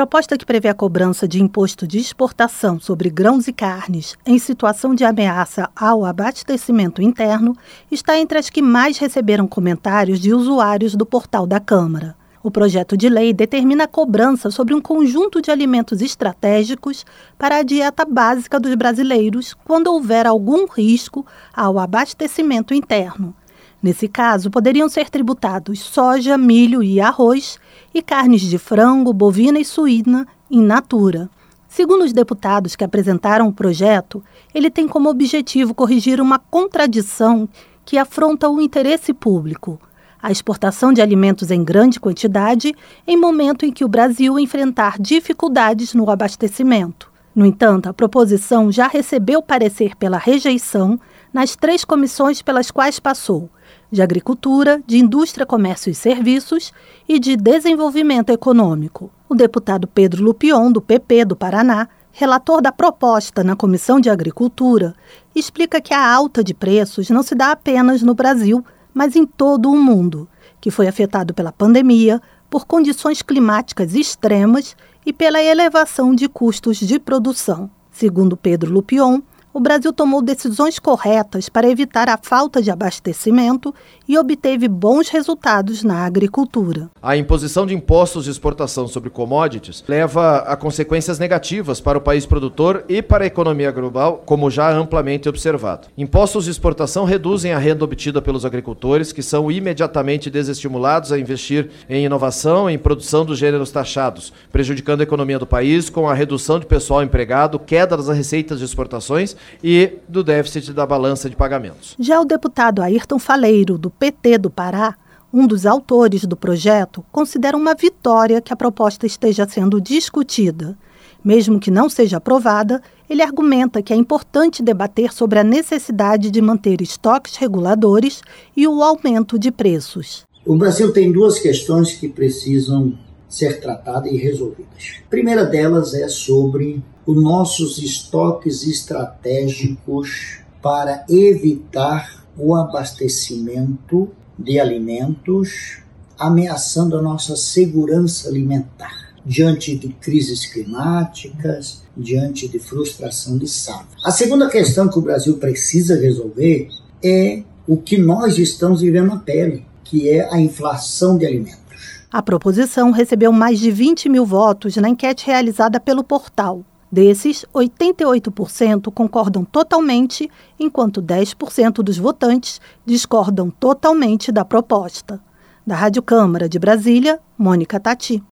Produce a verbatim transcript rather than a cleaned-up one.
proposta que prevê a cobrança de imposto de exportação sobre grãos e carnes em situação de ameaça ao abastecimento interno está entre as que mais receberam comentários de usuários do portal da Câmara. O projeto de lei determina a cobrança sobre um conjunto de alimentos estratégicos para a dieta básica dos brasileiros quando houver algum risco ao abastecimento interno. Nesse caso, poderiam ser tributados soja, milho e arroz e carnes de frango, bovina e suína in natura. Segundo os deputados que apresentaram o projeto, ele tem como objetivo corrigir uma contradição que afronta o interesse público: a exportação de alimentos em grande quantidade em momento em que o Brasil enfrentar dificuldades no abastecimento. No entanto, a proposição já recebeu parecer pela rejeição nas três comissões pelas quais passou: de Agricultura, de Indústria, Comércio e Serviços e de Desenvolvimento Econômico. O deputado Pedro Lupion, do P P do Paraná, relator da proposta na Comissão de Agricultura, explica que a alta de preços não se dá apenas no Brasil, mas em todo o mundo, que foi afetado pela pandemia, por condições climáticas extremas e pela elevação de custos de produção. Segundo Pedro Lupion, o Brasil tomou decisões corretas para evitar a falta de abastecimento e obteve bons resultados na agricultura. A imposição de impostos de exportação sobre commodities leva a consequências negativas para o país produtor e para a economia global, como já amplamente observado. Impostos de exportação reduzem a renda obtida pelos agricultores, que são imediatamente desestimulados a investir em inovação e em produção dos gêneros taxados, prejudicando a economia do país com a redução de pessoal empregado, queda das receitas de exportações e do déficit da balança de pagamentos. Já o deputado Ayrton Faleiro, do P T do Pará, um dos autores do projeto, considera uma vitória que a proposta esteja sendo discutida. Mesmo que não seja aprovada, ele argumenta que é importante debater sobre a necessidade de manter estoques reguladores e o aumento de preços. O Brasil tem duas questões que precisam ser tratadas e resolvidas. A primeira delas é sobre os nossos estoques estratégicos para evitar o abastecimento de alimentos, ameaçando a nossa segurança alimentar, diante de crises climáticas, diante de frustração de safra. A segunda questão que o Brasil precisa resolver é o que nós estamos vivendo na pele, que é a inflação de alimentos. A proposição recebeu mais de vinte mil votos na enquete realizada pelo portal. Desses, oitenta e oito por cento concordam totalmente, enquanto dez por cento dos votantes discordam totalmente da proposta. Da Rádio Câmara de Brasília, Mônica Tati.